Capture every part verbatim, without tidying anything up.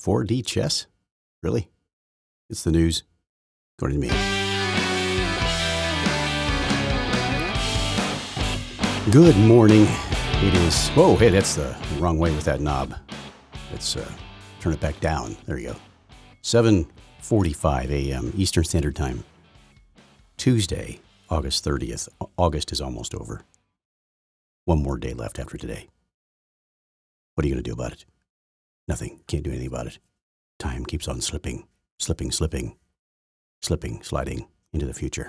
four D chess? Really? It's the news, according to me. Good morning. It is, whoa, hey, that's the wrong way with that knob. Let's uh, turn it back down. There you go. seven forty-five a.m. Eastern Standard Time. Tuesday, August thirtieth. August is almost over. One more day left after today. What are you going to do about it? Nothing. Can't do anything about it. Time keeps on slipping, slipping, slipping, slipping, sliding into the future.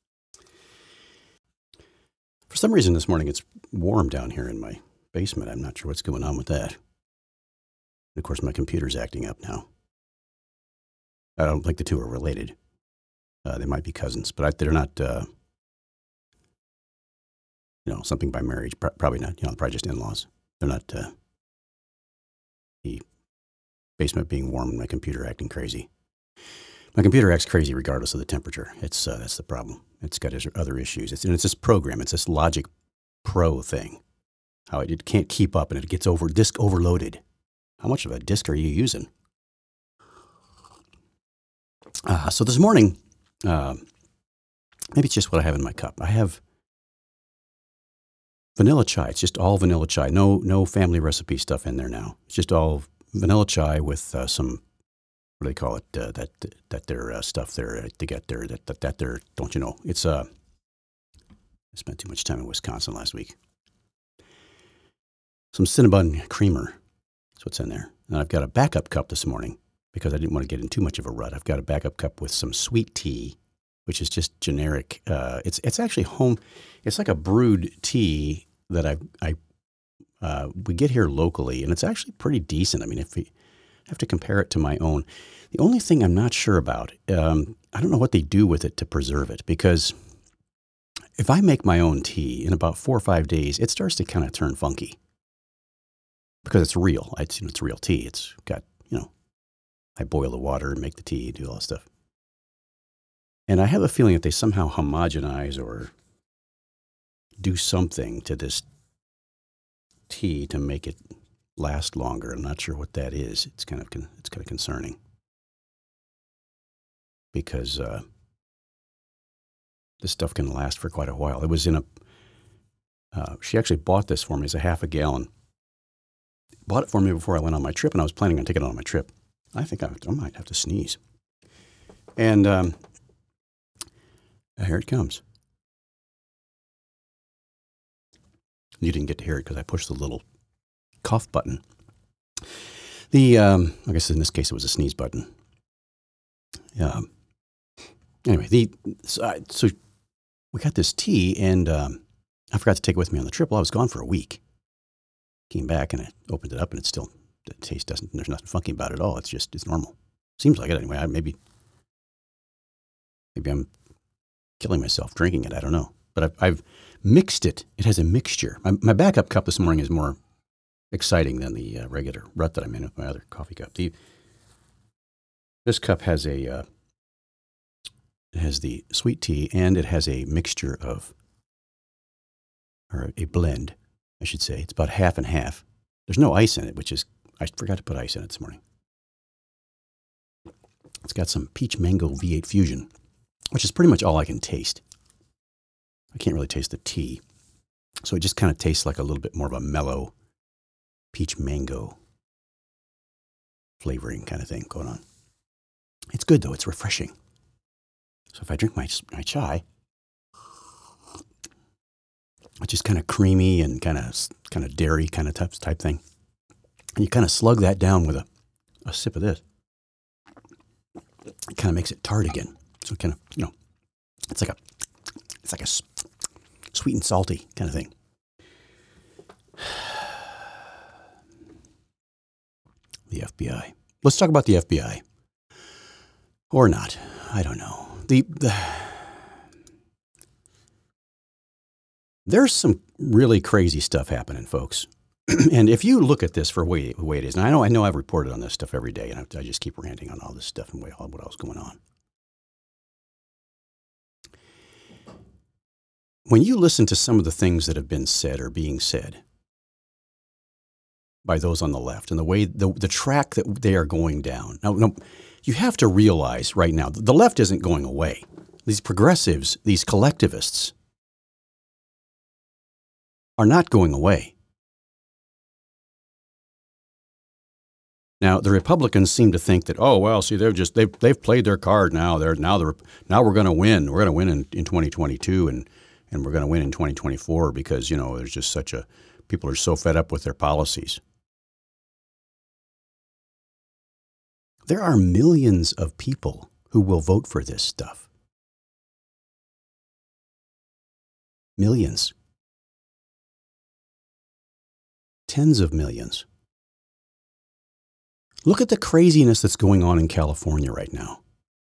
For some reason this morning it's warm down here in my basement. I'm not sure what's going on with that. Of course, my computer's acting up now. I don't think the two are related. Uh, they might be cousins, but I, they're not, uh, you know, something by marriage. Pro- probably not, you know, probably just in-laws. They're not, uh, the basement being warm and my computer acting crazy. My computer acts crazy regardless of the temperature. It's uh, that's the problem. It's got other issues. It's, and it's this program. It's this Logic Pro thing. How it, it can't keep up and it gets over disk overloaded. How much of a disk are you using? Uh, so this morning, uh, maybe it's just what I have in my cup. I have vanilla chai. It's just all vanilla chai. No, no family recipe stuff in there now. It's just all vanilla chai with uh, some, what do they call it? Uh, that that their uh, stuff there uh, to get there. That that that their, don't you know? It's uh. I spent too much time in Wisconsin last week. Some Cinnabon creamer. That's what's in there. And I've got a backup cup this morning because I didn't want to get in too much of a rut. I've got a backup cup with some sweet tea, which is just generic. Uh, it's it's actually home. It's like a brewed tea that I I uh, we get here locally, and it's actually pretty decent. I mean, if we have to compare it to my own, the only thing I'm not sure about, um, I don't know what they do with it to preserve it, because if I make my own tea in about four or five days, it starts to kind of turn funky because it's real. It's, you know, it's real tea. It's got, you know, I boil the water and make the tea, do all that stuff. And I have a feeling that they somehow homogenize or do something to this tea to make it last longer. I'm not sure what that is. It's kind of con- it's kind of concerning because uh, this stuff can last for quite a while. It was in a. Uh, she actually bought this for me as a half a gallon. Bought it for me before I went on my trip, and I was planning on taking it on my trip. I think I, I might have to sneeze. And um, here it comes. You didn't get to hear it because I pushed the little cough button. The, um, I guess in this case it was a sneeze button. Um, anyway, the so, I, so we got this tea, and um, I forgot to take it with me on the trip. Well, I was gone for a week. Came back and I opened it up, and it's still, the taste doesn't, there's nothing funky about it at all. It's just, it's normal. Seems like it anyway. I, maybe, maybe I'm killing myself drinking it. I don't know. But I've, I've mixed it. It has a mixture. My, my backup cup this morning is more exciting than the uh, regular rut that I'm in with my other coffee cup. The, this cup has a, uh, it has the sweet tea, and it has a mixture of, or a blend, I should say. It's about half and half. There's no ice in it, which is, I forgot to put ice in it this morning. It's got some peach mango V eight Fusion, which is pretty much all I can taste. I can't really taste the tea. So it just kind of tastes like a little bit more of a mellow peach mango flavoring kind of thing going on. It's good though. It's refreshing. So if I drink my, my chai, it's just kind of creamy and kind of kind of dairy kind of type, type thing. And you kind of slug that down with a, a sip of this. It kind of makes it tart again. So it kind of, you know, it's like a, it's like a sweet and salty kind of thing. The F B I. Let's talk about the F B I. Or not. I don't know. The, the There's some really crazy stuff happening, folks. And if you look at this for the way, the way it is, and I know I know I've reported on this stuff every day, and I, I just keep ranting on all this stuff and what else is going on. When you listen to some of the things that have been said or being said, by those on the left and the way the, the track that they are going down. Now, now, you have to realize right now, the left isn't going away. These progressives, these collectivists are not going away. Now, the Republicans seem to think that, oh, well, see, they've just, they've, they've played their card now. They're, now they're, now we're going to win. We're going to win in, in twenty twenty-two and, and we're going to win in twenty twenty-four because, you know, there's just such a, people are so fed up with their policies. There are millions of people who will vote for this stuff. Millions. Tens of millions. Look at the craziness that's going on in California right now.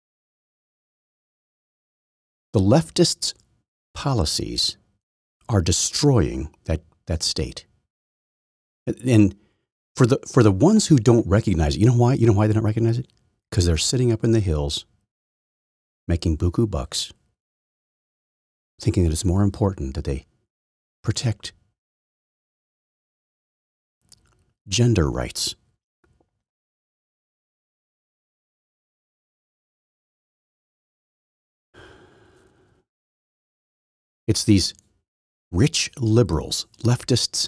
The leftists' policies are destroying that, that state. And for the for the ones who don't recognize it, you know why? You know why they don't recognize it? Because they're sitting up in the hills making buku bucks, thinking that it's more important that they protect gender rights. It's these rich liberals, leftists,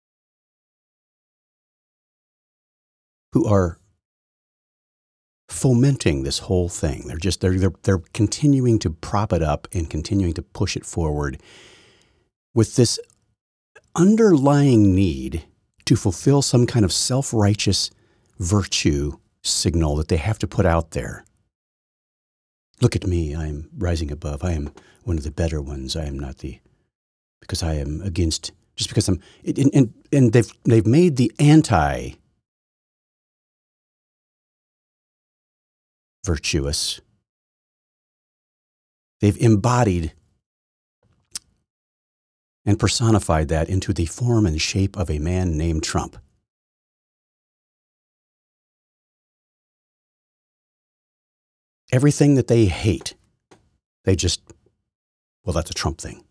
who are fomenting this whole thing. They're just they're, they're they're continuing to prop it up and continuing to push it forward with this underlying need to fulfill some kind of self-righteous virtue signal that they have to put out there. Look at me, I am rising above. I am one of the better ones. I am not the, because I am against, just because I'm, and, and, and they've, they've made the anti virtuous. They've embodied and personified that into the form and shape of a man named Trump. Everything that they hate, they just, well, that's a Trump thing.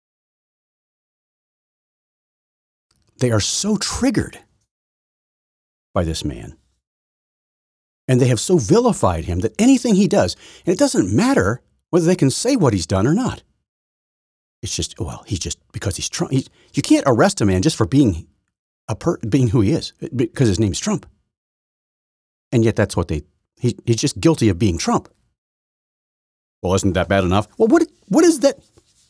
They are so triggered by this man. And they have so vilified him that anything he does, and it doesn't matter whether they can say what he's done or not. It's just, well, he's just, because he's Trump. He, you can't arrest a man just for being a per, being who he is, because his name's Trump. And yet that's what they, he, he's just guilty of being Trump. Well, isn't that bad enough? Well, what what is that?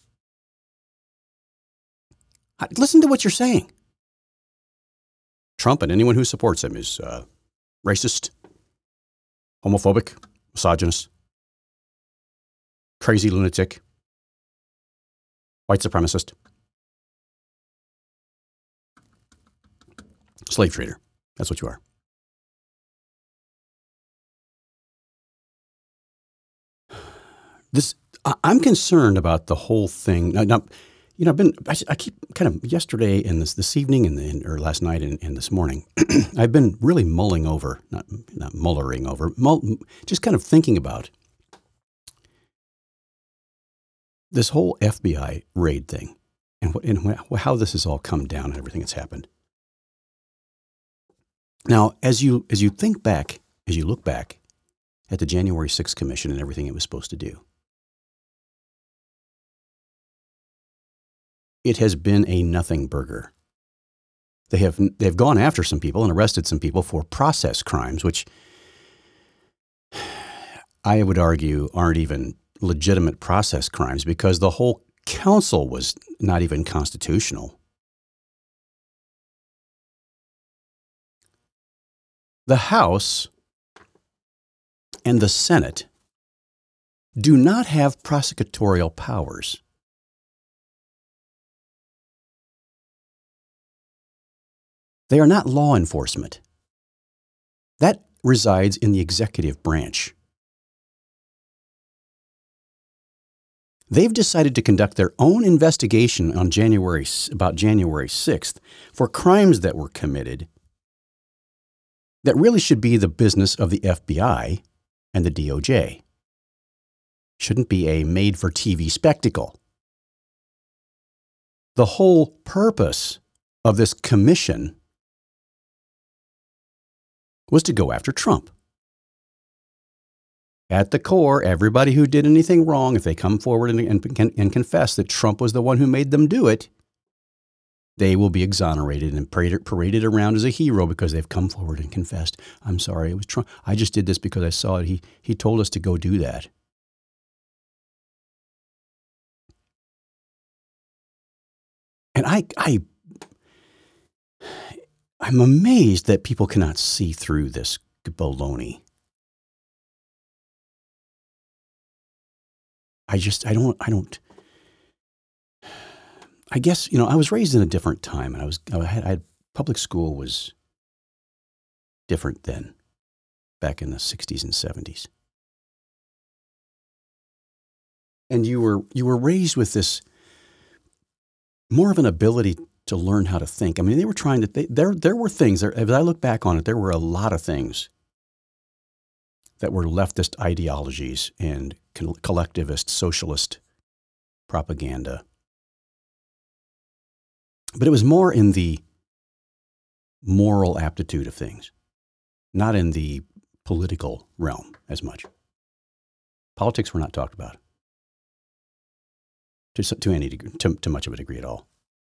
Listen to what you're saying. Trump and anyone who supports him is uh, racist, homophobic, misogynist, crazy lunatic, white supremacist, slave trader. That's what you are. This, I'm concerned about the whole thing. Now, now you know, I've been, I, I keep kind of yesterday and this this evening and, and or last night and, and this morning, I've been really mulling over, not not mullering over, mull, just kind of thinking about this whole F B I raid thing and what and how this has all come down and everything that's happened. Now, as you as you think back, as you look back at the January sixth Commission and everything it was supposed to do, it has been a nothing burger. They have they've gone after some people and arrested some people for process crimes, which I would argue aren't even legitimate process crimes because the whole council was not even constitutional. The House and the Senate do not have prosecutorial powers. They are not law enforcement. That resides in the executive branch. They've decided to conduct their own investigation on January, about January sixth for crimes that were committed that really should be the business of the F B I and the D O J. Shouldn't be a made-for-T V spectacle. The whole purpose of this commission was to go after Trump. At the core, everybody who did anything wrong, if they come forward and, and, and confess that Trump was the one who made them do it, they will be exonerated and paraded, paraded around as a hero because they've come forward and confessed. I'm sorry, it was Trump. I just did this because I saw it. He, he told us to go do that. And I, I, I'm amazed that people cannot see through this baloney. I just, I don't, I don't, I guess, you know, I was raised in a different time, and I was, I had, I had public school was different then, back in the sixties and seventies. And you were, you were raised with this more of an ability to learn how to think. I mean, they were trying to, they, there, there were things, there, as I look back on it, there were a lot of things that were leftist ideologies and collectivist, socialist propaganda. But it was more in the moral aptitude of things, not in the political realm as much. Politics were not talked about to, to any degree, to, to much of a degree at all.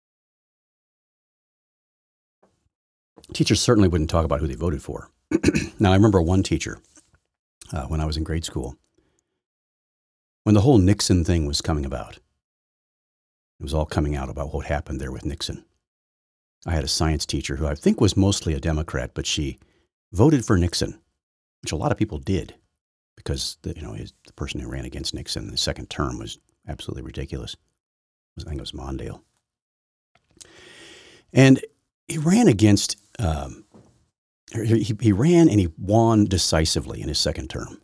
Teachers certainly wouldn't talk about who they voted for. Now, I remember one teacher uh, when I was in grade school, when the whole Nixon thing was coming about. It was all coming out about what happened there with Nixon. I had a science teacher who I think was mostly a Democrat, but she voted for Nixon, which a lot of people did, because the, you know his, the person who ran against Nixon in the second term was absolutely ridiculous. I think it was Mondale. And he ran against, um, he, he ran and he won decisively in his second term.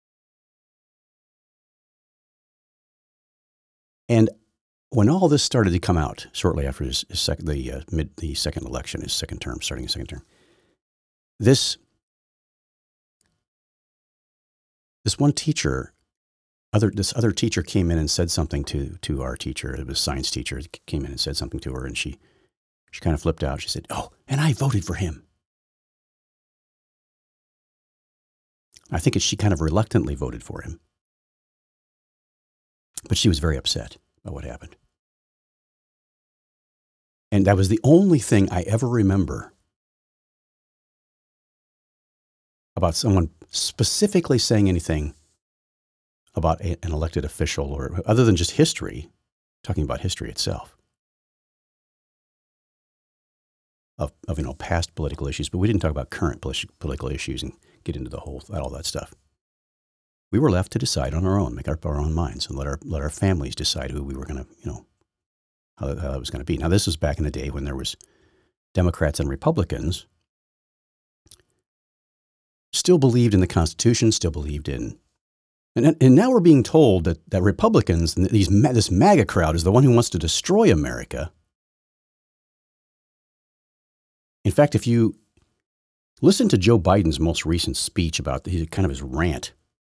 And when all this started to come out shortly after his, his sec, the uh, mid the second election, his second term, starting his second term, this this one teacher, other this other teacher came in and said something to to our teacher. It was a science teacher. Came in and said something to her, and she she kind of flipped out. She said, "Oh, and I voted for him." I think it, she kind of reluctantly voted for him, but she was very upset about what happened. And that was the only thing I ever remember about someone specifically saying anything about a, an elected official, or other than just history, talking about history itself of, of you know past political issues. But we didn't talk about current political issues and get into the whole all that stuff. We were left to decide on our own, make up our own minds, and let our let our families decide who we were going to, you know, how, how that was going to be. Now, this was back in the day when there was Democrats and Republicans still believed in the Constitution, still believed in, and and now we're being told that that Republicans, and these this MAGA crowd, is the one who wants to destroy America. In fact, if you listen to Joe Biden's most recent speech about his kind of his rant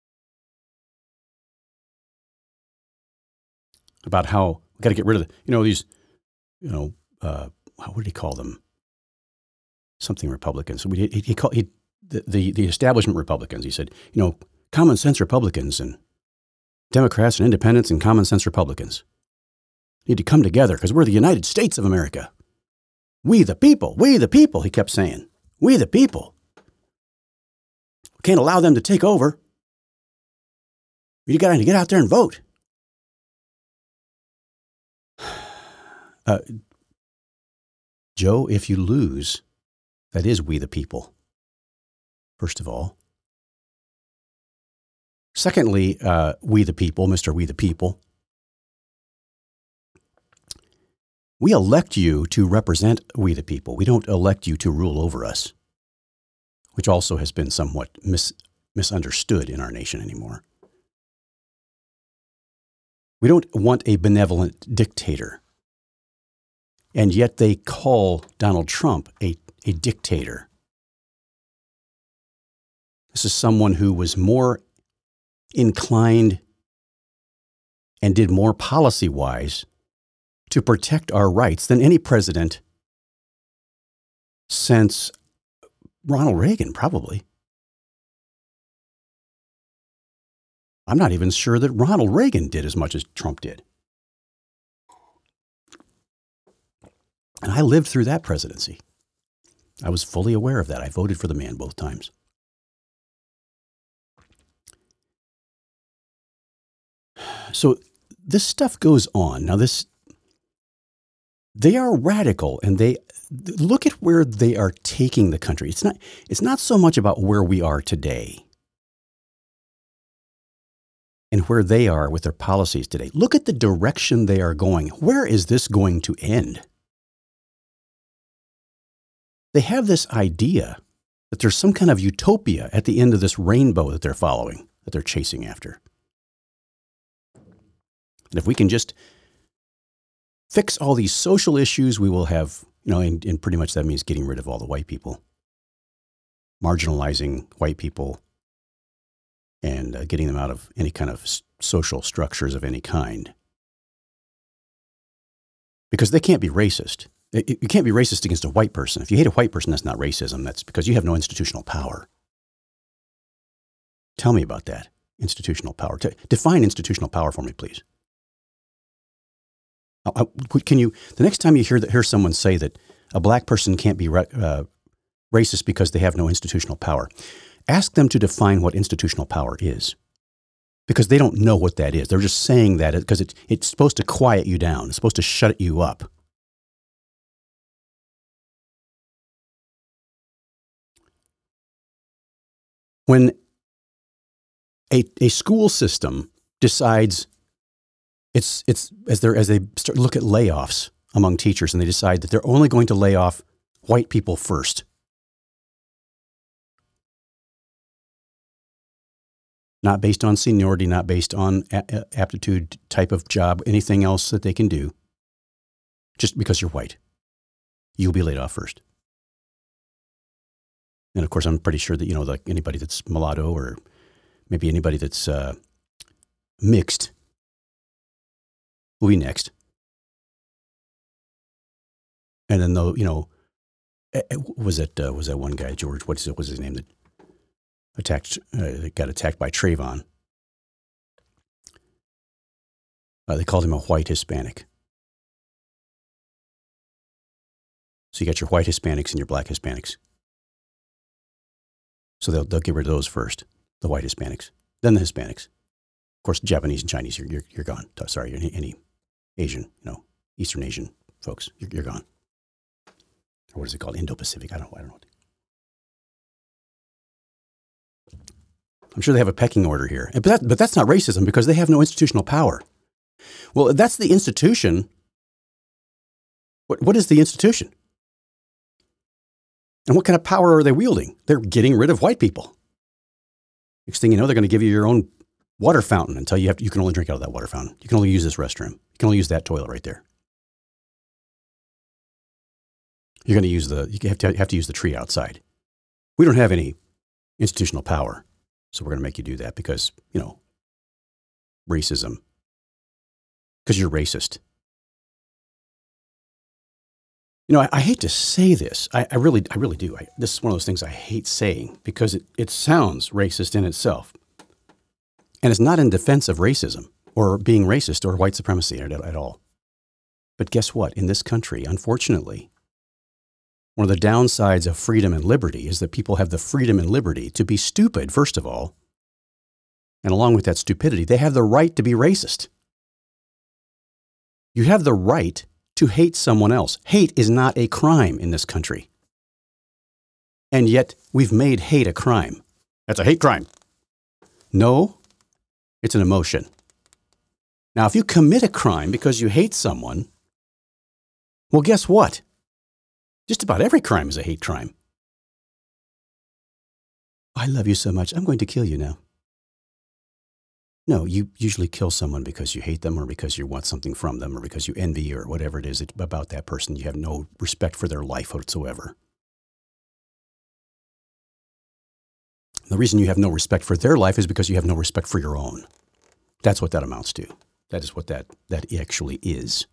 about how we got to get rid of the, you know, these, you know, uh, what did he call them? Something Republicans. We, he, he called he, the, the the establishment Republicans. He said, you know, common sense Republicans and Democrats and independents and common sense Republicans need to come together because we're the United States of America. We the people, we the people, he kept saying. We the people. We can't allow them to take over. You got to get out there and vote. Uh, Joe, if you lose, that is we the people, first of all. Secondly, uh, we the people, Mister We the People, we elect you to represent we the people. We don't elect you to rule over us, which also has been somewhat mis- misunderstood in our nation anymore. We don't want a benevolent dictator. And yet they call Donald Trump a, a dictator. This is someone who was more inclined and did more policy-wise to protect our rights than any president since Ronald Reagan, probably. I'm not even sure that Ronald Reagan did as much as Trump did. And I lived through that presidency. I was fully aware of that. I voted for the man both times. So this stuff goes on. Now, this, they are radical, and they look at where they are taking the country. It's not, it's not so much about where we are today and where they are with their policies today. Look at the direction they are going. Where is this going to end? They have this idea that there's some kind of utopia at the end of this rainbow that they're following, that they're chasing after. And if we can just fix all these social issues, we will have, you know, and, and pretty much that means getting rid of all the white people, marginalizing white people, and uh, getting them out of any kind of s- social structures of any kind. Because they can't be racist. It, you can't be racist against a white person. If you hate a white person, that's not racism. That's because you have no institutional power. Tell me about that, institutional power. T- define institutional power for me, please. Uh, can you, the next time you hear that, hear someone say that a black person can't be ra- uh, racist because they have no institutional power, ask them to define what institutional power is, because they don't know what that is. They're just saying that because it's, it's supposed to quiet you down. It's supposed to shut you up. When a, a school system decides it's, it's as, they're, as they start look at layoffs among teachers, and they decide that they're only going to lay off white people first, not based on seniority, not based on a- aptitude, type of job, anything else that they can do, just because you're white, you'll be laid off first. And of course, I'm pretty sure that, you know, like anybody that's mulatto or maybe anybody that's uh, mixed will be next. And then, though, you know, was it uh, was that one guy, George? What is it? Was his name that attacked? Uh, got attacked by Trayvon. Uh, they called him a white Hispanic. So you got your white Hispanics and your black Hispanics. So they'll they'll get rid of those first, the white Hispanics, then the Hispanics. Of course, Japanese and Chinese, you're you're, you're gone. Sorry, any, any Asian, you know, Eastern Asian folks, you're, you're gone. Or what is it called? Indo-Pacific. I don't I don't know. I'm sure they have a pecking order here, but that, but that's not racism because they have no institutional power. Well, that's the institution. What what is the institution? And what kind of power are they wielding? They're getting rid of white people. Next thing you know, they're going to give you your own water fountain and tell you, you, have to, you can only drink out of that water fountain. You can only use this restroom. You can only use that toilet right there. You're going to use the, you have to, have to use the tree outside. We don't have any institutional power, so we're going to make you do that because, you know, racism. Because you're racist. You know, I, I hate to say this. I, I really, I really do. I, this is one of those things I hate saying because it, it sounds racist in itself. And it's not in defense of racism or being racist or white supremacy at, at all. But guess what? In this country, unfortunately, one of the downsides of freedom and liberty is that people have the freedom and liberty to be stupid, first of all. And along with that stupidity, they have the right to be racist. You have the right to hate someone else. Hate is not a crime in this country. And yet we've made hate a crime. That's a hate crime. No, it's an emotion. Now, if you commit a crime because you hate someone, well, guess what? Just about every crime is a hate crime. I love you so much, I'm going to kill you now. No, you usually kill someone because you hate them or because you want something from them or because you envy or whatever it is about that person. You have no respect for their life whatsoever. The reason you have no respect for their life is because you have no respect for your own. That's what that amounts to. That is what that, that actually is.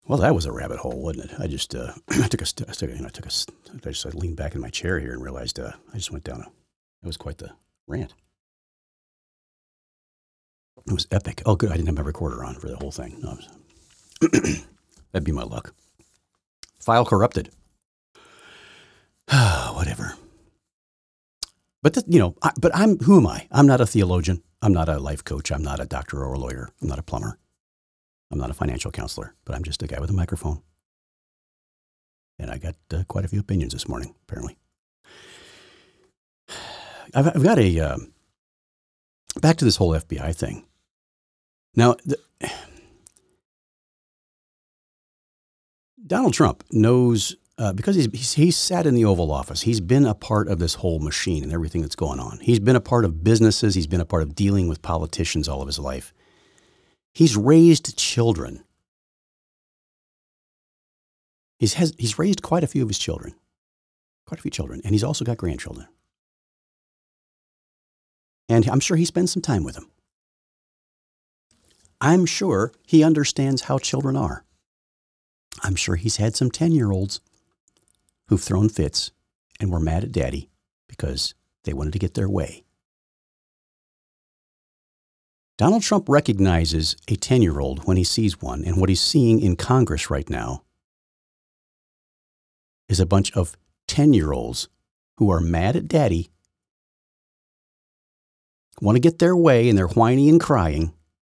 Well, that was a rabbit hole, wasn't it? I just uh, I took a, st- I took a, you know, I took a, st- I just I leaned back in my chair here and realized uh, I just went down a. It was quite the rant. It was epic. Oh, good. I didn't have my recorder on for the whole thing. No, was, that'd be my luck. File corrupted. Whatever. But the, you know, I, but I'm who am I? I'm not a theologian. I'm not a life coach. I'm not a doctor or a lawyer. I'm not a plumber. I'm not a financial counselor. But I'm just a guy with a microphone. And I got uh, quite a few opinions this morning, apparently. I've, I've got a um, back to this whole F B I thing. Now, the, Donald Trump knows. Uh, because he's, he's he's sat in the Oval Office. He's been a part of this whole machine and everything that's going on. He's been a part of businesses. He's been a part of dealing with politicians all of his life. He's raised children. He's has, he's raised quite a few of his children, quite a few children, and he's also got grandchildren. And I'm sure he spends some time with them. I'm sure he understands how children are. I'm sure he's had some ten-year-olds who've thrown fits and were mad at daddy because they wanted to get their way. Donald Trump recognizes a ten-year-old when he sees one, and what he's seeing in Congress right now is a bunch of ten-year-olds who are mad at daddy, want to get their way, and they're whining and crying.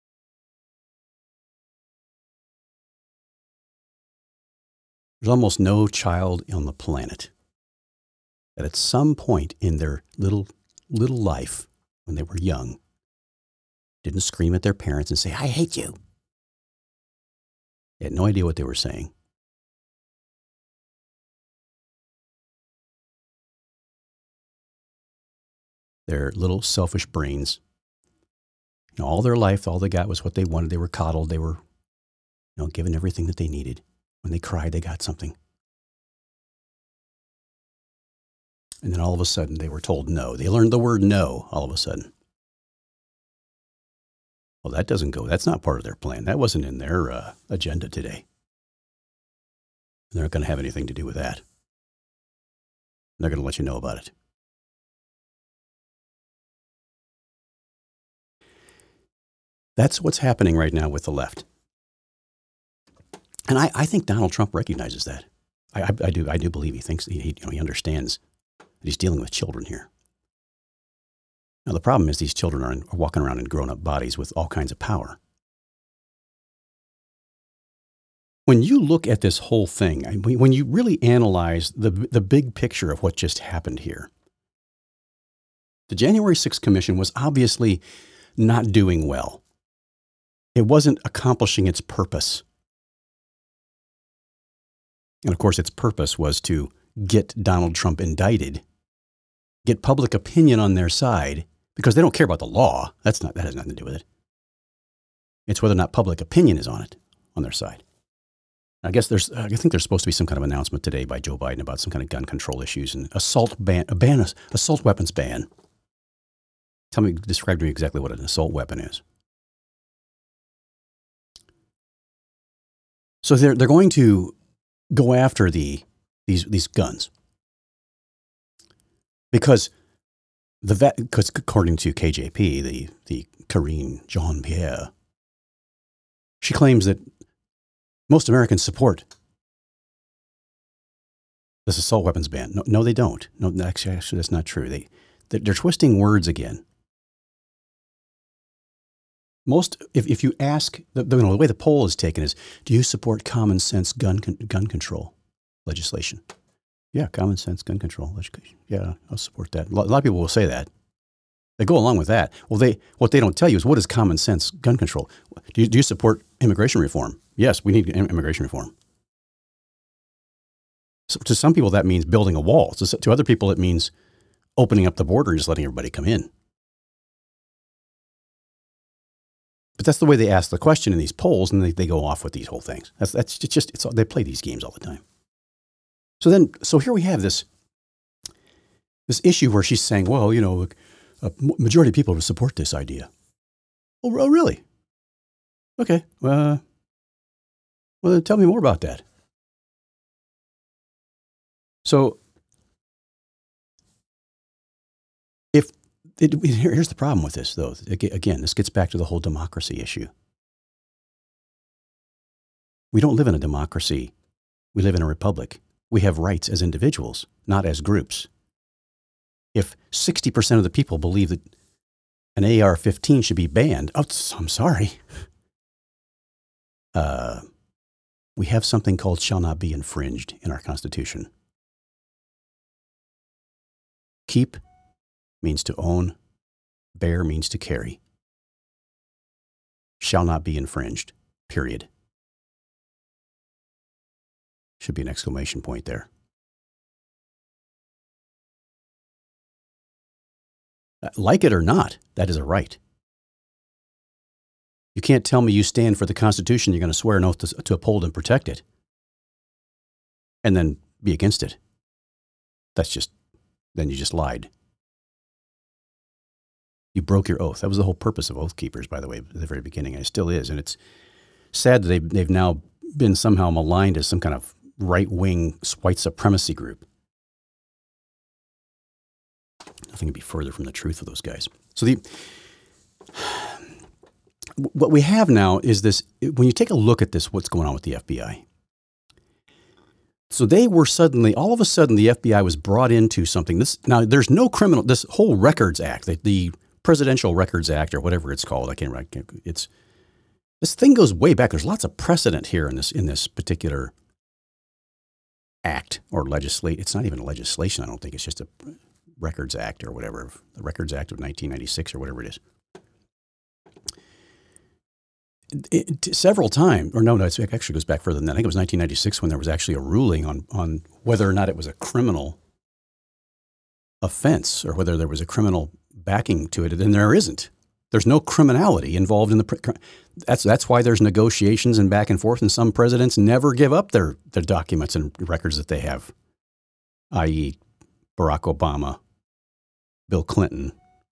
There's almost no child on the planet that at some point in their little little life, when they were young, didn't scream at their parents and say, "I hate you." They had no idea what they were saying. Their little selfish brains, you know, all their life, all they got was what they wanted. They were coddled. They were, you know, given everything that they needed. When they cried, they got something. And then all of a sudden, they were told no. They learned the word no all of a sudden. Well, that doesn't go. That's not part of their plan. That wasn't in their uh, agenda today. They're not going to have anything to do with that. They're going to let you know about it. That's what's happening right now with the left. And I, I think Donald Trump recognizes that. I, I, I do. I do believe he thinks he, he, you know, he understands that he's dealing with children here. Now the problem is these children are, in, are walking around in grown-up bodies with all kinds of power. When you look at this whole thing, when you really analyze the the big picture of what just happened here, the January sixth Commission was obviously not doing well. It wasn't accomplishing its purpose. And of course, its purpose was to get Donald Trump indicted, get public opinion on their side, because they don't care about the law. That's not, that has nothing to do with it. It's whether or not public opinion is on it, on their side. I guess there's, I think there's supposed to be some kind of announcement today by Joe Biden about some kind of gun control issues and assault ban, a ban, assault weapons ban. Tell me, describe to me exactly what an assault weapon is. So they're they're going to go after the these these guns because the vet, because according to K J P, the the Karine Jean-Pierre, she claims that most Americans support this assault weapons ban. No, no, they don't. No, actually, actually, that's not true. They they're twisting words again. Most, if, if you ask, the, the, the way the poll is taken is, do you support common sense gun con, gun control legislation? Yeah, common sense gun control legislation. Yeah, I'll support that. A lot, a lot of people will say that. They go along with that. Well, they what they don't tell you is, what is common sense gun control? Do you, do you support immigration reform? Yes, we need immigration reform. So to some people, that means building a wall. So to other people, it means opening up the border and just letting everybody come in. But that's the way they ask the question in these polls, and they, they go off with these whole things. That's that's it's just it's they play these games all the time. So then, so here we have this this issue where she's saying, well, you know, a majority of people would support this idea. Oh, really? Okay. Uh, Well, tell me more about that. So, if it, here's the problem with this, though. Again, this gets back to the whole democracy issue. We don't live in a democracy. We live in a republic. We have rights as individuals, not as groups. If sixty percent of the people believe that an A R fifteen should be banned, oh, I'm sorry. Uh, we have something called shall not be infringed in our Constitution. Keep means to own. Bear means to carry. Shall not be infringed, period. Should be an exclamation point there. Like it or not, that is a right. You can't tell me you stand for the Constitution, you're going to swear an oath to, to uphold and protect it, and then be against it. That's just, then you just lied. You broke your oath. That was the whole purpose of Oath Keepers, by the way, at the very beginning, and it still is. And it's sad that they've, they've now been somehow maligned as some kind of right-wing white supremacy group. Nothing could be further from the truth of those guys. So the what we have now is this, when you take a look at this, what's going on with the F B I. So they were suddenly, all of a sudden, the F B I was brought into something. This now, there's no criminal, this whole Records Act, the, the Presidential Records Act, or whatever it's called, I can't remember, it's, this thing goes way back. There's lots of precedent here in this, in this particular act or legislate. It's not even legislation, I don't think. It's just a Records Act or whatever, the Records Act of nineteen ninety-six or whatever it is. It, it, several times, or no, no, it actually goes back further than that. I think it was nineteen ninety-six when there was actually a ruling on, on whether or not it was a criminal offense or whether there was a criminal backing to it. And there isn't. There's no criminality involved in the. That's that's why there's negotiations and back and forth, and some presidents never give up their their documents and records that they have, that is, Barack Obama, Bill Clinton.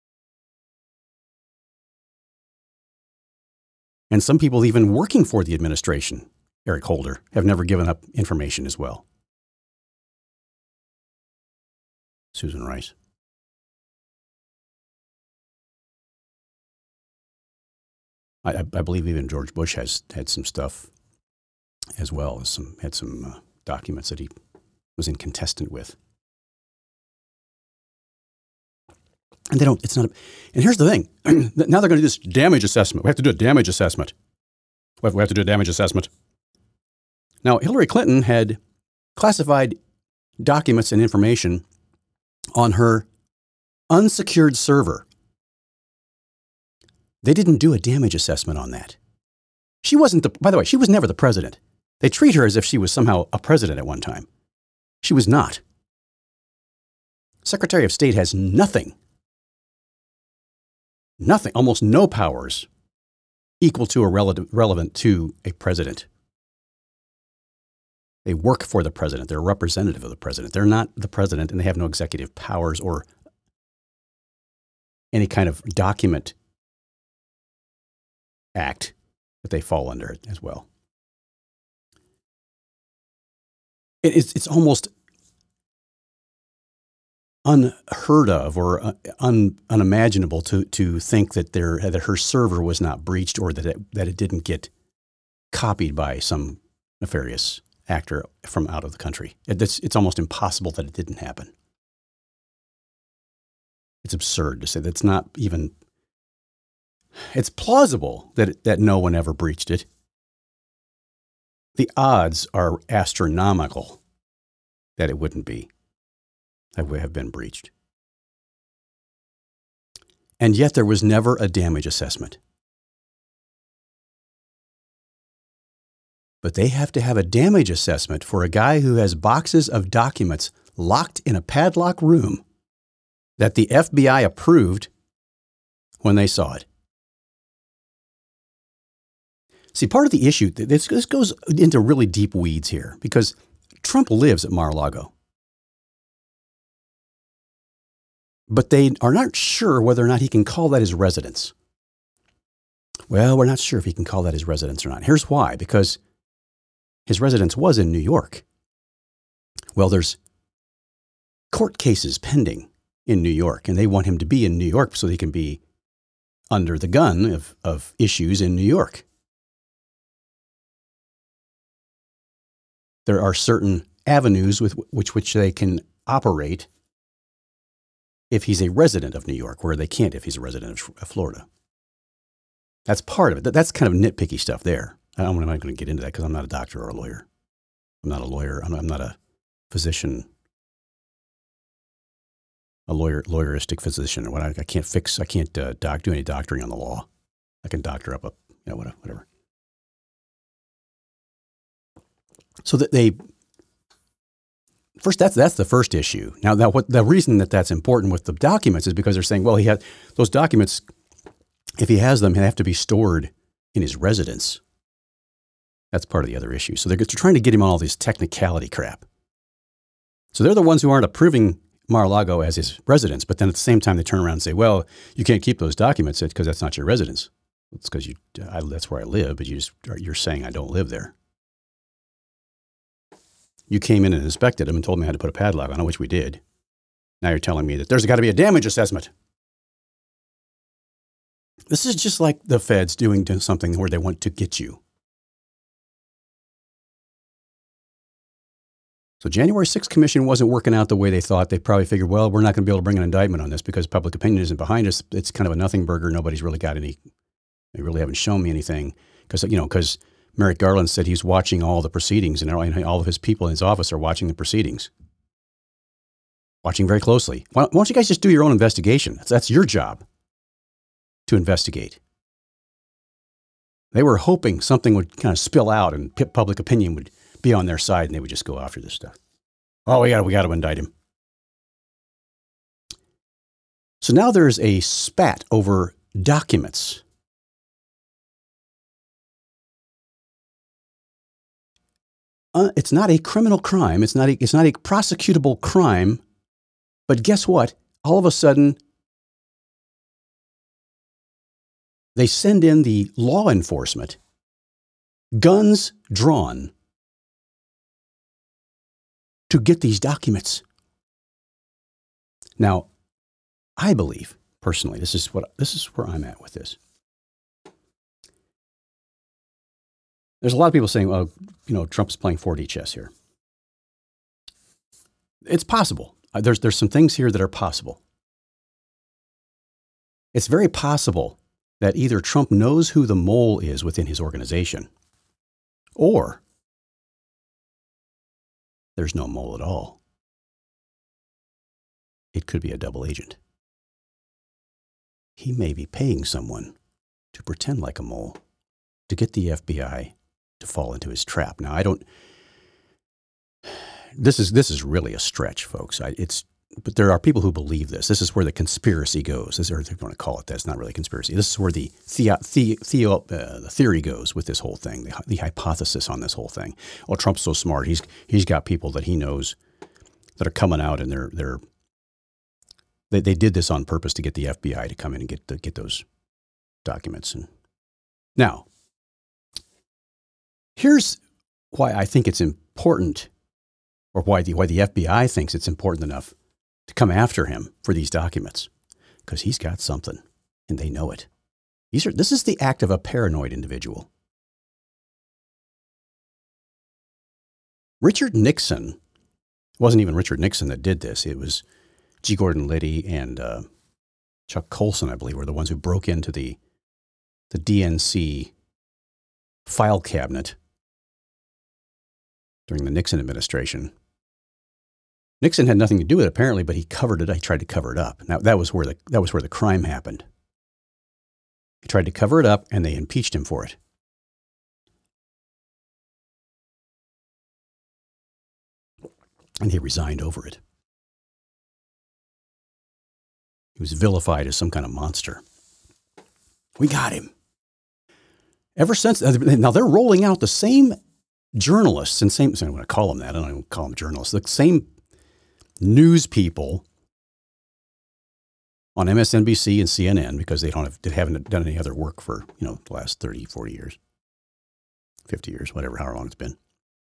And some people even working for the administration, Eric Holder, have never given up information as well. Susan Rice. I, I believe even George Bush has had some stuff as well, some had some uh, documents that he was in contestant with. And they don't, it's not, a, and here's the thing. Now they're going to do this damage assessment. We have to do a damage assessment. We have, we have to do a damage assessment. Now, Hillary Clinton had classified documents and information on her unsecured server. They didn't do a damage assessment on that. She wasn't the, by the way, she was never the president. They treat her as if she was somehow a president at one time. She was not. Secretary of State has nothing Nothing, almost no powers equal to or relative, relevant to a president. They work for the president. They're a representative of the president. They're not the president, and they have no executive powers or any kind of document act that they fall under as well. It, it's, it's almost unheard of or un, unimaginable to to think that there that her server was not breached or that it, that it didn't get copied by some nefarious actor from out of the country. It, it's, it's almost impossible that it didn't happen. It's absurd to say that's not even. It's plausible that it, that no one ever breached it. The odds are astronomical that it wouldn't be. That would have been breached. And yet there was never a damage assessment. But they have to have a damage assessment for a guy who has boxes of documents locked in a padlock room that the F B I approved when they saw it. See, part of the issue, this, this goes into really deep weeds here because Trump lives at Mar-a-Lago. But they are not sure whether or not he can call that his residence. Well, we're not sure if he can call that his residence or not. Here's why. Because his residence was in New York. Well, there's court cases pending in New York, and they want him to be in New York so he can be under the gun of, of issues in New York. There are certain avenues with which, which they can operate if he's a resident of New York, where they can't if he's a resident of Florida. That's part of it. That's kind of nitpicky stuff there. I don't, I'm not going to get into that because I'm not a doctor or a lawyer. I'm not a lawyer. I'm, I'm not a physician, a lawyer, lawyeristic physician. Or what I, I can't fix. I can't uh, doc, do any doctoring on the law. I can doctor up a, you know, whatever. whatever. So that they first, that's that's the first issue. Now, now, what the reason that that's important with the documents is because they're saying, well, he had those documents. If he has them, they have to be stored in his residence. That's part of the other issue. So they're, they're trying to get him on all this technicality crap. So they're the ones who aren't approving Mar-a-Lago as his residence, but then at the same time they turn around and say, well, you can't keep those documents because that's not your residence. It's because you I, that's where I live, but you just, you're saying I don't live there. You came in and inspected them and told me I had to put a padlock on it, which we did. Now you're telling me that there's got to be a damage assessment. This is just like the feds doing something where they want to get you. So January sixth Commission wasn't working out the way they thought. They probably figured, well, we're not going to be able to bring an indictment on this because public opinion isn't behind us. It's kind of a nothing burger. Nobody's really got any, they really haven't shown me anything. Because, you know, because Merrick Garland said he's watching all the proceedings and all of his people in his office are watching the proceedings. Watching very closely. Why don't you guys just do your own investigation? That's, that's your job to investigate. They were hoping something would kind of spill out and public opinion would be on their side and they would just go after this stuff. Oh, we got we got to indict him. So now there's a spat over documents. Uh, it's not a criminal crime. It's not a, it's not a prosecutable crime. But guess what? All of a sudden, they send in the law enforcement, guns drawn, to get these documents. Now, I believe personally, this is what this is where I'm at with this. There's a lot of people saying, well, you know, Trump's playing four D chess here. It's possible. There's there's some things here that are possible. It's very possible that either Trump knows who the mole is within his organization, or there's no mole at all. It could be a double agent. He may be paying someone to pretend like a mole to get the F B I to fall into his trap. Now, I don't, this is, this is really a stretch, folks. I, it's, but there are people who believe this. This is where the conspiracy goes. This is, or if you want to call it that, it's not really a conspiracy. This is where the, theo, the, theo, uh, the theory goes with this whole thing, the, the hypothesis on this whole thing. Well, Trump's so smart. He's, he's got people that he knows that are coming out and they're, they're, they, they did this on purpose to get the F B I to come in and get, the, get those documents. And now, here's why I think it's important, or why the, why the F B I thinks it's important enough to come after him for these documents, because he's got something and they know it. These are, this is the act of a paranoid individual. Richard Nixon, it wasn't even Richard Nixon that did this. It was G. Gordon Liddy and uh, Chuck Colson, I believe, were the ones who broke into the, the D N C file cabinet during the Nixon administration. Nixon had nothing to do with it, apparently, but he covered it. He tried to cover it up. Now, that was where the, that was where the crime happened. He tried to cover it up, and they impeached him for it. And he resigned over it. He was vilified as some kind of monster. We got him. Ever since, now they're rolling out the same journalists and same, I don't want to call them that. I don't even call them journalists. The same news people on M S N B C and C N N, because they don't have, they haven't done any other work for, you know, the last thirty, forty years, fifty years, whatever, however long it's been.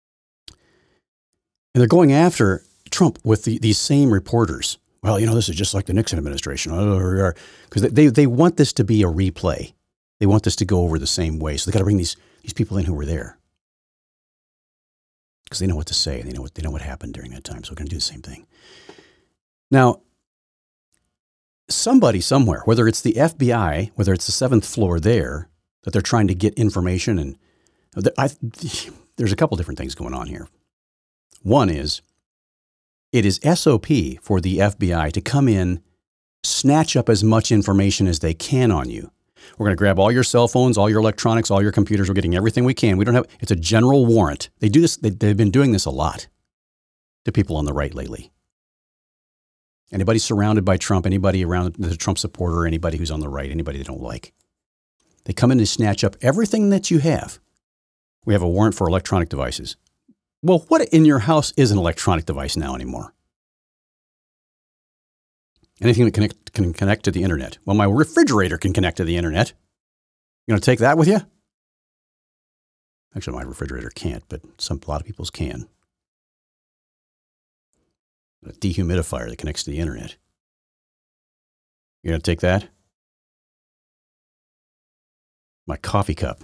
And they're going after Trump with the, these same reporters. Well, you know, this is just like the Nixon administration. Because they, they want this to be a replay. They want this to go over the same way. So they got to bring these, these people in who were there. Because they know what to say. They know what, they know what happened during that time. So we're going to do the same thing. Now, somebody somewhere, whether it's the F B I, whether it's the seventh floor there, that they're trying to get information. And I, there's a couple different things going on here. One is, it is S O P for the F B I to come in, snatch up as much information as they can on you. We're going to grab all your cell phones, all your electronics, all your computers. We're getting everything we can. We don't have, it's a general warrant. They do this, they, they've been doing this a lot to people on the right lately. Anybody surrounded by Trump, anybody around the Trump supporter, anybody who's on the right, anybody they don't like. They come in and snatch up everything that you have. We have a warrant for electronic devices. Well, what in your house is an electronic device now anymore? Anything that connect, can connect to the internet. Well, my refrigerator can connect to the internet. You going to take that with you? Actually, my refrigerator can't, but some, a lot of people's can. A dehumidifier that connects to the internet. You going to take that? My coffee cup.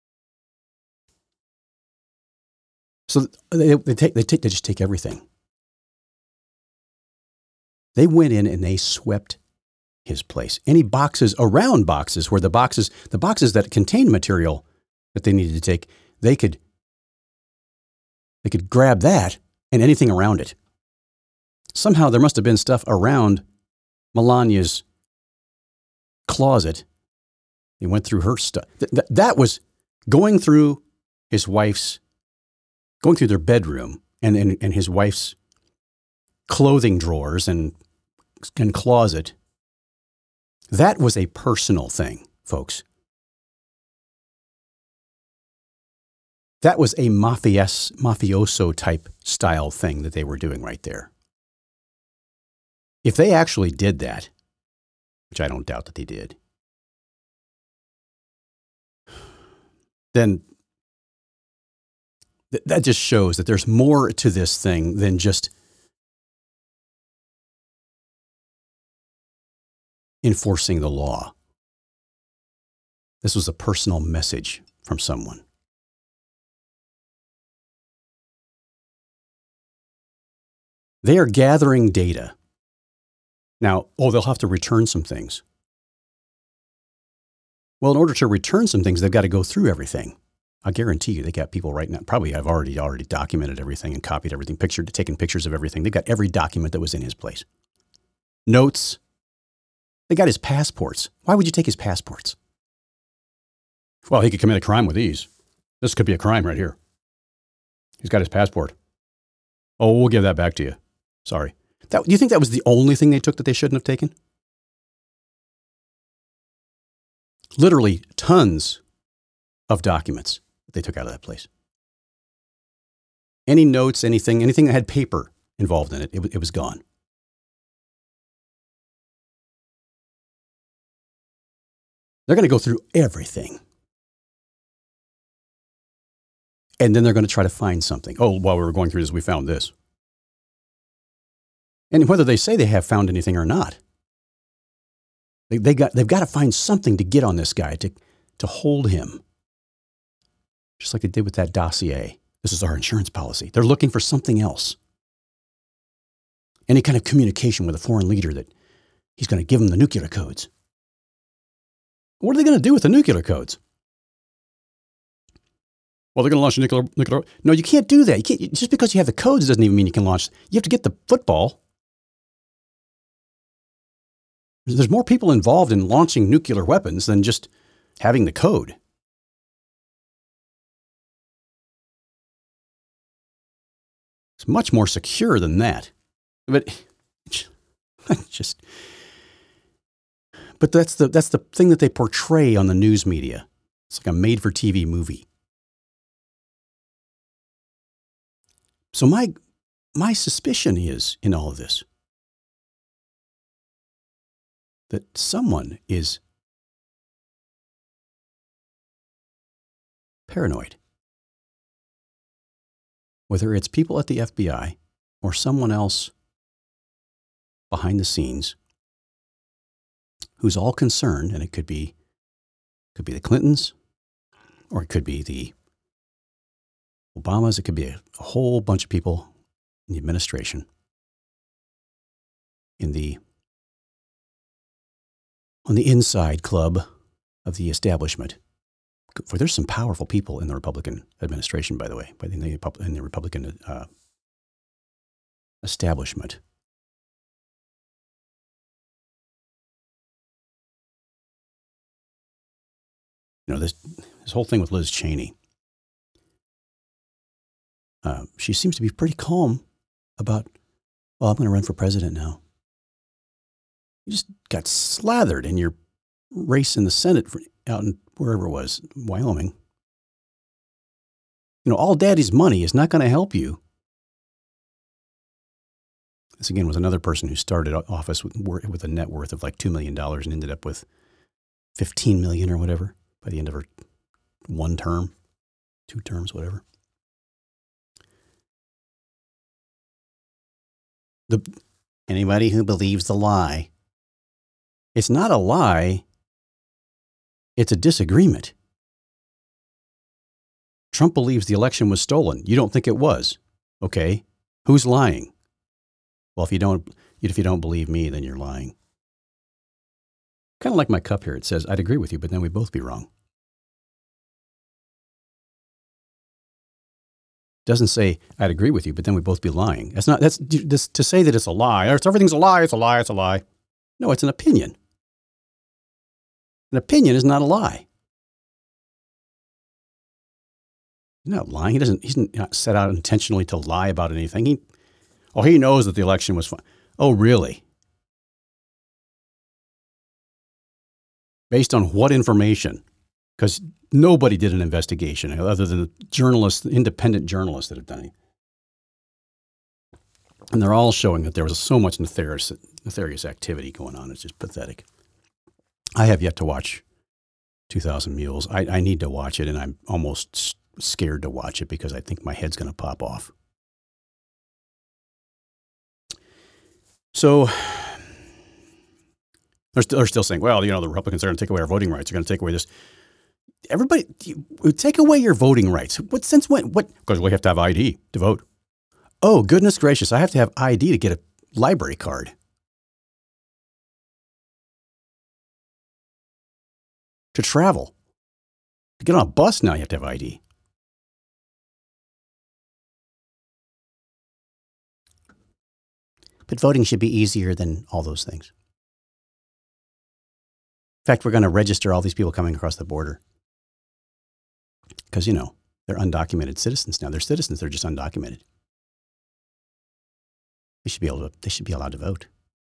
So they, they, take, they, take, they just take everything. They went in and they swept his place. Any boxes around boxes where the boxes, the boxes that contained material that they needed to take, they could, they could grab that and anything around it. Somehow there must have been stuff around Melania's closet. They went through her stuff. Th- th- that was going through his wife's, going through their bedroom and, and, and his wife's clothing drawers and, and closet. That was a personal thing, folks. That was a mafias, mafioso type style thing that they were doing right there. If they actually did that, which I don't doubt that they did, then th- that just shows that there's more to this thing than just enforcing the law. This was a personal message from someone. They are gathering data. Now, oh, they'll have to return some things. Well, in order to return some things, they've got to go through everything. I guarantee you they got people right now. Probably have already already documented everything and copied everything, pictured, taken pictures of everything. They've got every document that was in his place. Notes. They got his passports. Why would you take his passports? Well, he could commit a crime with these. This could be a crime right here. He's got his passport. Oh, we'll give that back to you. Sorry. That, do you think that was the only thing they took that they shouldn't have taken? Literally tons of documents that they took out of that place. Any notes, anything, anything that had paper involved in it, it, it was gone. They're going to go through everything. And then they're going to try to find something. Oh, while we were going through this, we found this. And whether they say they have found anything or not, they, they got, they've got to find something to get on this guy, to, to hold him. Just like they did with that dossier. This is our insurance policy. They're looking for something else. Any kind of communication with a foreign leader that he's going to give them the nuclear codes. What are they going to do with the nuclear codes? Well, they're going to launch a nuclear, nuclear. No, you can't do that. You can't, just because you have the codes doesn't even mean you can launch. You have to get the football. There's more people involved in launching nuclear weapons than just having the code. It's much more secure than that. But just, but that's the that's the thing that they portray on the news media. It's like a made-for-T V movie. So my my suspicion is in all of this that someone is paranoid. Whether it's people at the F B I, or someone else behind the scenes who's all concerned, and it could be could be the Clintons, or it could be the Obamas, it could be a, a whole bunch of people in the administration, in the on the inside club of the establishment. For there's some powerful people in the Republican administration, by the way, in the, in the Republican uh, establishment. You know, this this whole thing with Liz Cheney. Uh, she seems to be pretty calm about, well, I'm going to run for president now. You just got slathered in your race in the Senate for, out in wherever it was, Wyoming. You know, all daddy's money is not going to help you. This, again, was another person who started office with, with a net worth of like two million dollars and ended up with fifteen million dollars or whatever by the end of her one term, two terms, whatever. The anybody who believes the lie, it's not a lie, it's a disagreement. Trump believes the election was stolen. You don't think it was. Okay, who's lying? Well, if you don't, if you don't believe me, then you're lying. Kind of like my cup here. It says, I'd agree with you, but then we'd both be wrong. Doesn't say, I'd agree with you, but then we'd both be lying. That's not, that's this, to say that it's a lie, or it's everything's a lie, it's a lie, it's a lie. No, it's an opinion. An opinion is not a lie. He's not lying. He doesn't, he's not set out intentionally to lie about anything. He, oh, he knows that the election was fun. Oh, really? Based on what information? Because nobody did an investigation other than the journalists, independent journalists that have done it. And they're all showing that there was so much nefarious, nefarious activity going on. It's just pathetic. I have yet to watch two thousand Mules. I, I need to watch it, and I'm almost scared to watch it because I think my head's going to pop off. So they're, st- they're still saying, well, you know, the Republicans are going to take away our voting rights. They're going to take away this. Everybody, take away your voting rights. What since when? What? Because we have to have I D to vote. Oh, goodness gracious. I have to have I D to get a library card. To travel. To get on a bus now, you have to have I D. But voting should be easier than all those things. In fact, we're going to register all these people coming across the border. Because, you know, they're undocumented citizens now. They're citizens, they're just undocumented. They should be able to, they should be allowed to vote.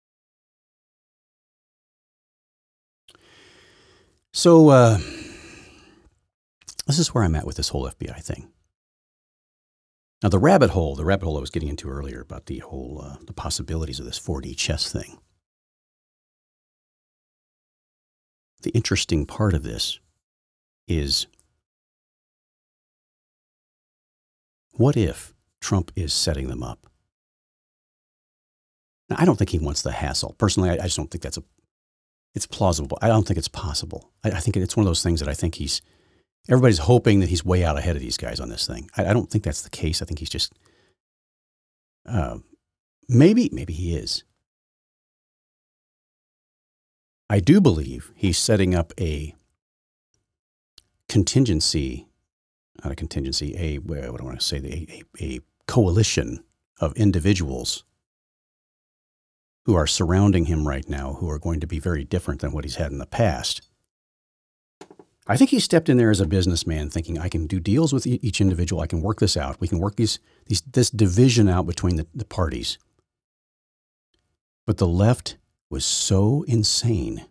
So, uh, this is where I'm at with this whole F B I thing. Now, the rabbit hole, the rabbit hole I was getting into earlier about the whole, uh, the possibilities of this four D chess thing. The interesting part of this is, what if Trump is setting them up? Now, I don't think he wants the hassle. Personally, I, I just don't think that's a, it's plausible. I don't think it's possible. I, I think it's one of those things that I think he's, everybody's hoping that he's way out ahead of these guys on this thing. I, I don't think that's the case. I think he's just, uh, maybe, maybe he is. I do believe he's setting up a contingency, not a contingency, a, what do I want to say, a, a, a coalition of individuals who are surrounding him right now, who are going to be very different than what he's had in the past. I think he stepped in there as a businessman thinking, I can do deals with each individual. I can work this out. We can work these, these this division out between the, the parties. But the left was so insane.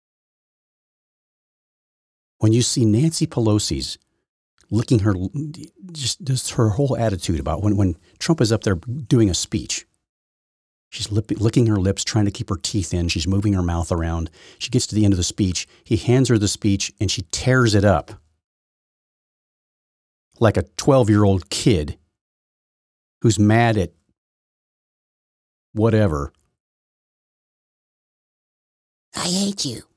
When you see Nancy Pelosi's licking her, just, just her whole attitude about when, when Trump is up there doing a speech, she's lip, licking her lips, trying to keep her teeth in. She's moving her mouth around. She gets to the end of the speech. He hands her the speech and she tears it up like a twelve-year-old kid who's mad at whatever. I hate you.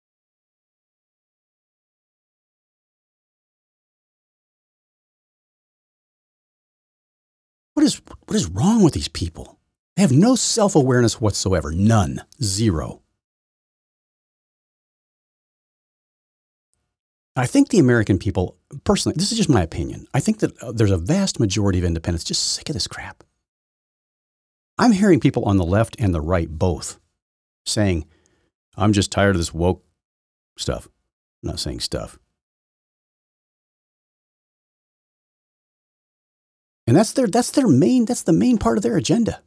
What is what is wrong with these people? They have no self-awareness whatsoever. None. Zero. I think the American people, personally, this is just my opinion. I think that uh, there's a vast majority of independents just sick of this crap. I'm hearing people on the left and the right both saying, I'm just tired of this woke stuff. I'm not saying stuff. And that's their that's their main that's the main part of their agenda.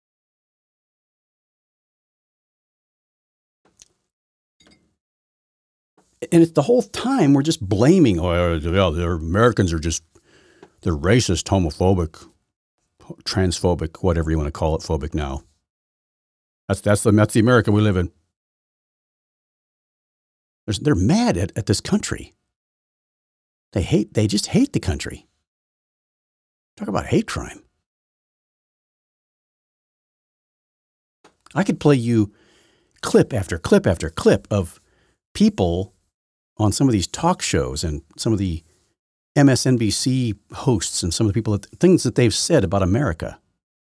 And it's the whole time we're just blaming, oh, yeah, the Americans are just, they're racist, homophobic, transphobic, whatever you want to call it, phobic now. That's that's the that's the America we live in. There's, they're mad at, at this country. They hate. They just hate the country. Talk about hate crime. I could play you clip after clip after clip of people on some of these talk shows and some of the M S N B C hosts and some of the people, that, things that they've said about America.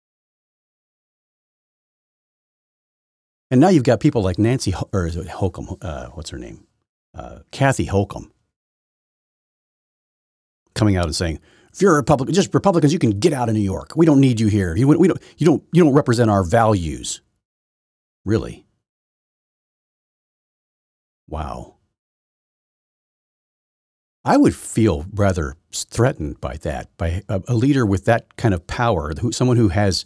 And now you've got people like Nancy, or is it Holcomb, uh, what's her name? Uh, Kathy Holcomb, coming out and saying, if you're a Republican, just Republicans, you can get out of New York. We don't need you here. You, we don't, you, don't, you don't represent our values. Really? Wow. I would feel rather threatened by that, by a, a leader with that kind of power, who, someone who has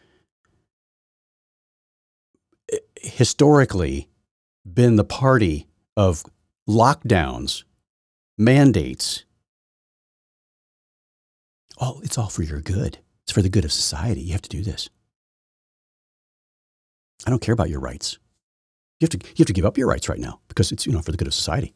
historically been the party of lockdowns, mandates. Oh, it's all for your good. It's for the good of society. You have to do this. I don't care about your rights. You have to, you have to give up your rights right now because it's, you know, for the good of society.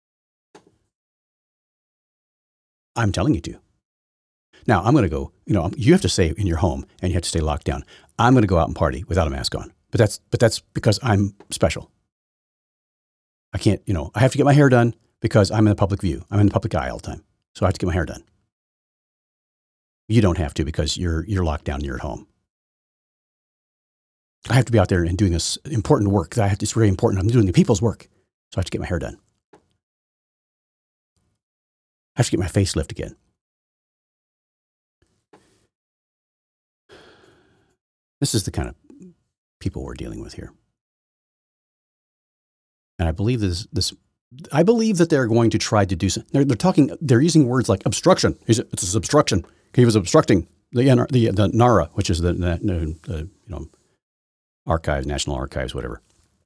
I'm telling you to. Now, I'm going to go, you know, you have to stay in your home and you have to stay locked down. I'm going to go out and party without a mask on. But that's, but that's because I'm special. I can't, you know, I have to get my hair done because I'm in the public view. I'm in the public eye all the time. So I have to get my hair done. You don't have to because you're, you're locked down and you're at home. I have to be out there and doing this important work. I have to, it's very important. I'm doing the people's work. So I have to get my hair done. I have to get my facelift again. This is the kind of people we're dealing with here. And I believe this, this I believe that they're going to try to do something. They're, they're talking, they're using words like obstruction. It's an obstruction. He was obstructing the, the, the NARA, which is the, the, the you know, archives, National Archives, whatever.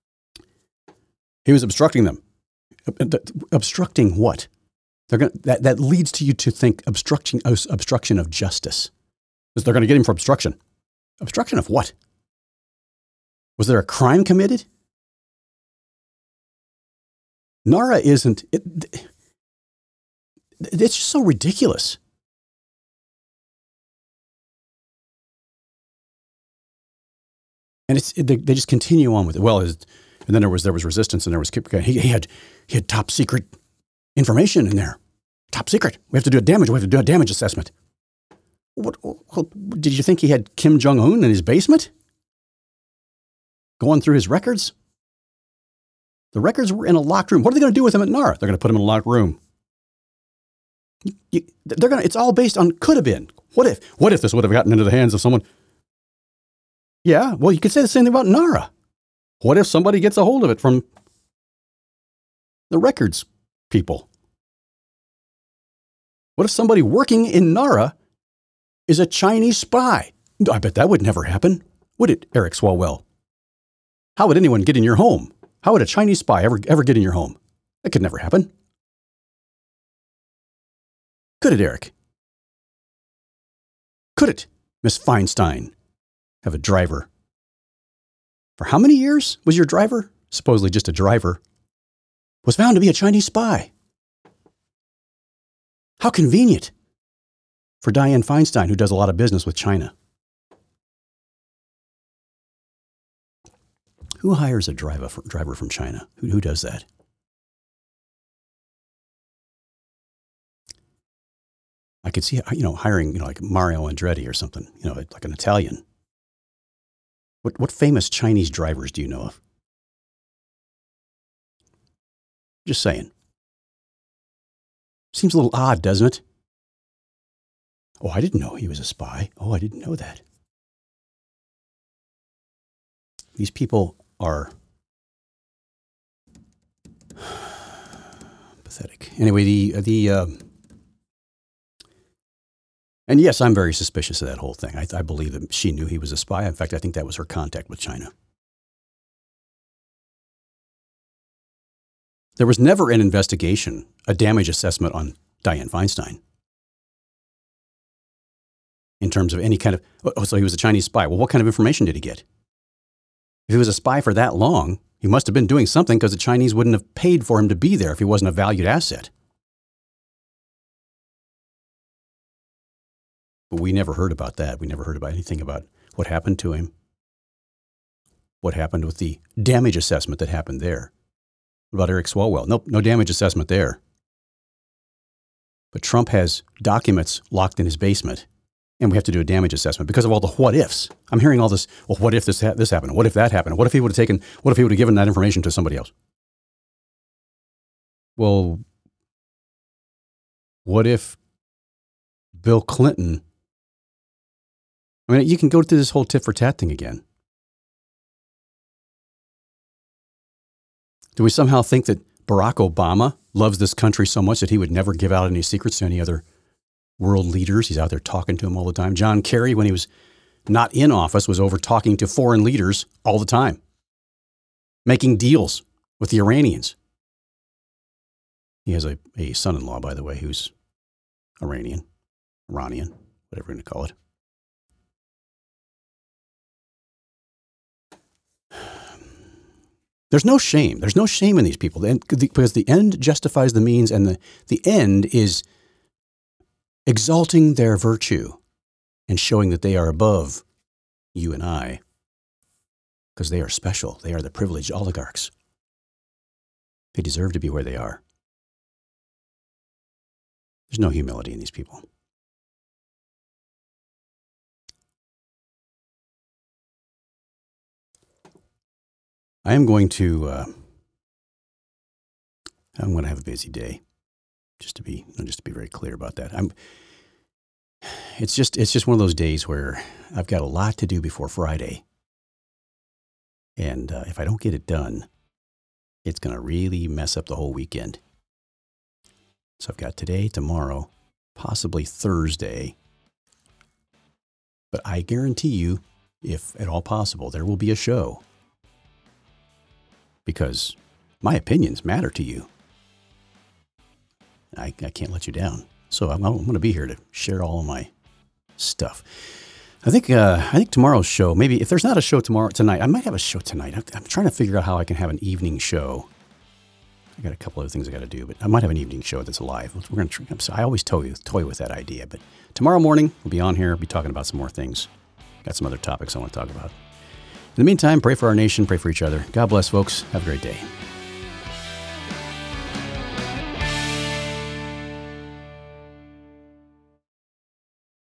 He was obstructing them. Obstructing what? They're going that, that leads to you to think obstruction, obstruction of justice. Because they're going to get him for obstruction. Obstruction of what? Was there a crime committed? NARA isn't, it, it's just so ridiculous. And it's, it, they, they just continue on with it. Well, and then there was, there was resistance and there was, he, he had, he had top secret information in there. Top secret. We have to do a damage. We have to do a damage assessment. What, what did you think he had Kim Jong-un in his basement? Going through his records? The records were in a locked room. What are they going to do with him at NARA? They're going to put him in a locked room. You, they're going to, it's all based on could have been. What if? What if this would have gotten into the hands of someone? Yeah, well, you could say the same thing about NARA. What if somebody gets a hold of it from the records people? What if somebody working in NARA is a Chinese spy? I bet that would never happen, would it, Eric Swalwell? How would anyone get in your home? How would a Chinese spy ever, ever get in your home? That could never happen. Could it, Eric? Could it, Miss Feinstein, have a driver? For how many years was your driver, supposedly just a driver, was found to be a Chinese spy? How convenient for Dianne Feinstein, who does a lot of business with China. Who hires a driver from, driver from China? Who, who does that? I could see, you know, hiring, you know, like Mario Andretti or something, you know, like an Italian. What what famous Chinese drivers do you know of? Just saying. Seems a little odd, doesn't it? Oh, I didn't know he was a spy. Oh, I didn't know that. These people are pathetic. Anyway, the the uh, and yes, I'm very suspicious of that whole thing. I, I believe that she knew he was a spy. In fact, I think that was her contact with China. There was never an investigation, a damage assessment on Dianne Feinstein. In terms of any kind of, oh, so he was a Chinese spy. Well, what kind of information did he get? If he was a spy for that long, he must have been doing something because the Chinese wouldn't have paid for him to be there if he wasn't a valued asset. But we never heard about that. We never heard about anything about what happened to him, what happened with the damage assessment that happened there. What about Eric Swalwell? Nope, no damage assessment there. But Trump has documents locked in his basement, and we have to do a damage assessment because of all the what ifs. I'm hearing all this, well, what if this, ha- this happened? What if that happened? What if he would have taken, what if he would have given that information to somebody else? Well, what if Bill Clinton, I mean, you can go through this whole tit for tat thing again. Do we somehow think that Barack Obama loves this country so much that he would never give out any secrets to any other world leaders? He's out there talking to them all the time. John Kerry, when he was not in office, was over talking to foreign leaders all the time, making deals with the Iranians. He has a, a son-in-law, by the way, who's Iranian, Iranian, whatever you're going to call it. There's no shame. There's no shame in these people because the end justifies the means, and the, the end is exalting their virtue and showing that they are above you and I because they are special. They are the privileged oligarchs. They deserve to be where they are. There's no humility in these people. I am going to, uh, I'm going to have a busy day, just to be, just to be very clear about that. I'm, it's just, it's just one of those days where I've got a lot to do before Friday. And uh, if I don't get it done, it's going to really mess up the whole weekend. So I've got today, tomorrow, possibly Thursday. But I guarantee you, if at all possible, there will be a show. Because my opinions matter to you. I, I can't let you down. So I'm, I'm going to be here to share all of my stuff. I think uh, I think tomorrow's show, maybe if there's not a show tomorrow tonight, I might have a show tonight. I'm, I'm trying to figure out how I can have an evening show. I got a couple of things I got to do, but I might have an evening show that's live. We're going to. So I always toy toy with that idea, but tomorrow morning we'll be on here. We'll be talking about some more things. Got some other topics I want to talk about. In the meantime, pray for our nation, pray for each other. God bless, folks. Have a great day.